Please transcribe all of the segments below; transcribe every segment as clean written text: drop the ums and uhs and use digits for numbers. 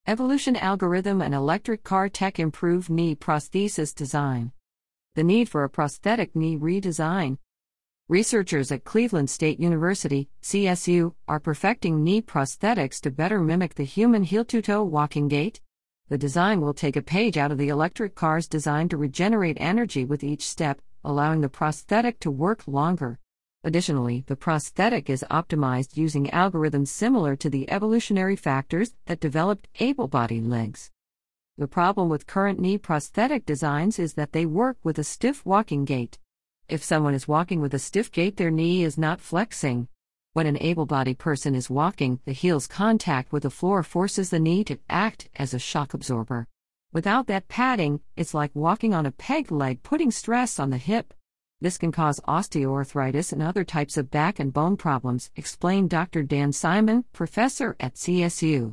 Evolution algorithm and electric car tech improve knee prosthesis design. The need for a prosthetic knee redesign. Researchers at Cleveland State University, CSU, are perfecting knee prosthetics to better mimic the human heel-to-toe walking gait. The design will take a page out of the electric cars designed to regenerate energy with each step, allowing the prosthetic to work longer. Additionally, the prosthetic is optimized using algorithms similar to the evolutionary factors that developed able-bodied legs. The problem with current knee prosthetic designs is that they work with a stiff walking gait. If someone is walking with a stiff gait, their knee is not flexing. When an able-bodied person is walking, the heel's contact with the floor forces the knee to act as a shock absorber. Without that padding, it's like walking on a peg leg, putting stress on the hip. This can cause osteoarthritis and other types of back and bone problems, explained Dr. Dan Simon, professor at CSU.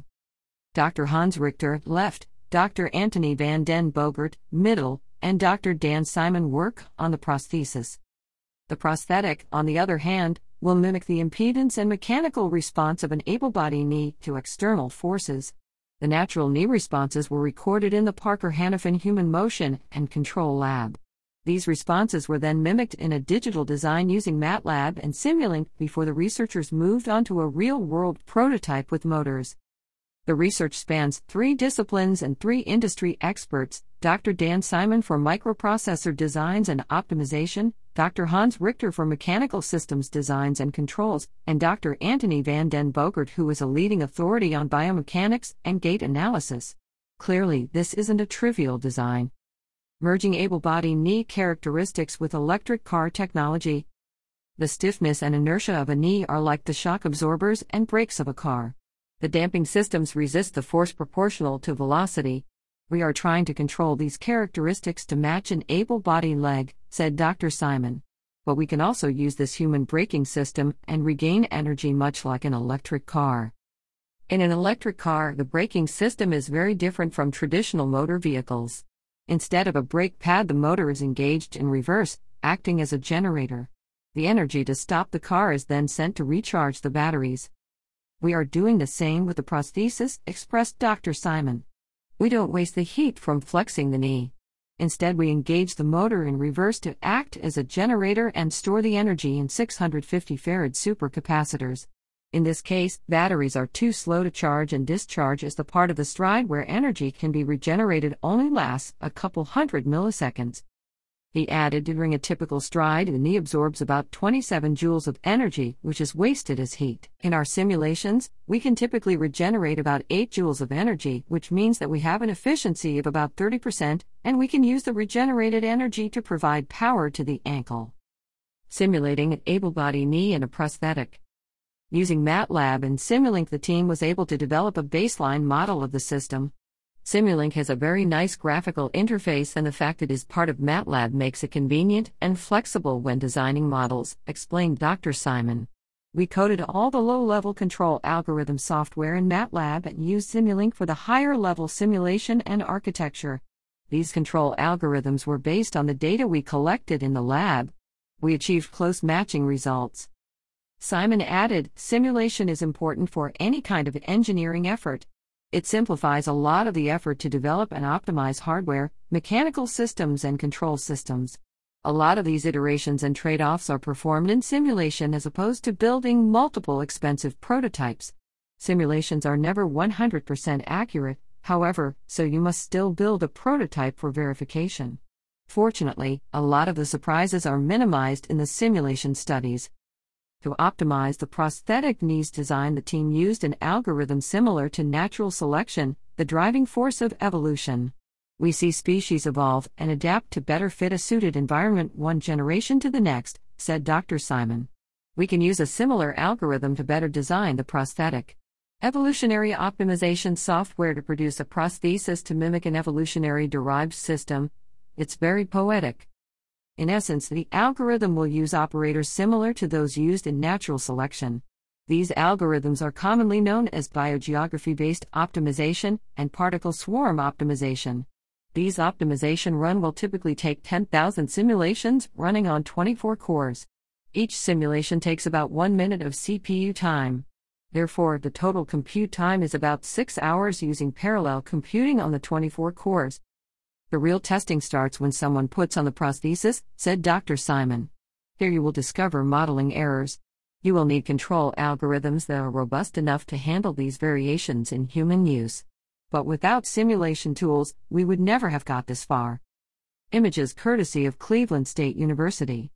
Dr. Hans Richter, left, Dr. Anthony van den Bogert, middle, and Dr. Dan Simon work on the prosthesis. The prosthetic, on the other hand, will mimic the impedance and mechanical response of an able-bodied knee to external forces. The natural knee responses were recorded in the Parker-Hannifin Human Motion and Control Lab. These responses were then mimicked in a digital design using MATLAB and Simulink before the researchers moved on to a real-world prototype with motors. The research spans 3 disciplines and 3 industry experts: Dr. Dan Simon for microprocessor designs and optimization, Dr. Hans Richter for mechanical systems designs and controls, and Dr. Anthony van den Bogert, who is a leading authority on biomechanics and gait analysis. Clearly, this isn't a trivial design. Merging able-bodied knee characteristics with electric car technology. The stiffness and inertia of a knee are like the shock absorbers and brakes of a car. The damping systems resist the force proportional to velocity. We are trying to control these characteristics to match an able-bodied leg, said Dr. Simon. But we can also use this human braking system and regain energy much like an electric car. In an electric car, the braking system is very different from traditional motor vehicles. Instead of a brake pad, the motor is engaged in reverse, acting as a generator. The energy to stop the car is then sent to recharge the batteries. We are doing the same with the prosthesis, expressed Dr. Simon. We don't waste the heat from flexing the knee. Instead, we engage the motor in reverse to act as a generator and store the energy in 650 farad supercapacitors. In this case, batteries are too slow to charge, and discharge is the part of the stride where energy can be regenerated only lasts a couple hundred milliseconds. He added, during a typical stride, the knee absorbs about 27 joules of energy, which is wasted as heat. In our simulations, we can typically regenerate about 8 joules of energy, which means that we have an efficiency of about 30%, and we can use the regenerated energy to provide power to the ankle. Simulating an able-bodied knee and a prosthetic. Using MATLAB and Simulink, the team was able to develop a baseline model of the system. Simulink has a very nice graphical interface, and the fact it is part of MATLAB makes it convenient and flexible when designing models, explained Dr. Simon. We coded all the low-level control algorithm software in MATLAB and used Simulink for the higher-level simulation and architecture. These control algorithms were based on the data we collected in the lab. We achieved close matching results. Simon added, simulation is important for any kind of engineering effort. It simplifies a lot of the effort to develop and optimize hardware, mechanical systems, and control systems. A lot of these iterations and trade-offs are performed in simulation as opposed to building multiple expensive prototypes. Simulations are never 100% accurate, however, so you must still build a prototype for verification. Fortunately, a lot of the surprises are minimized in the simulation studies. To optimize the prosthetic knees design, the team used an algorithm similar to natural selection, the driving force of evolution. We see species evolve and adapt to better fit a suited environment one generation to the next, said Dr. Simon. We can use a similar algorithm to better design the prosthetic. Evolutionary optimization software to produce a prosthesis to mimic an evolutionary derived system. It's very poetic. In essence, the algorithm will use operators similar to those used in natural selection. These algorithms are commonly known as biogeography-based optimization and particle swarm optimization. These optimization run will typically take 10,000 simulations running on 24 cores. Each simulation takes about 1 minute of CPU time. Therefore, the total compute time is about 6 hours using parallel computing on the 24 cores. The real testing starts when someone puts on the prosthesis, said Dr. Simon. Here you will discover modeling errors. You will need control algorithms that are robust enough to handle these variations in human use. But without simulation tools, we would never have got this far. Images courtesy of Cleveland State University.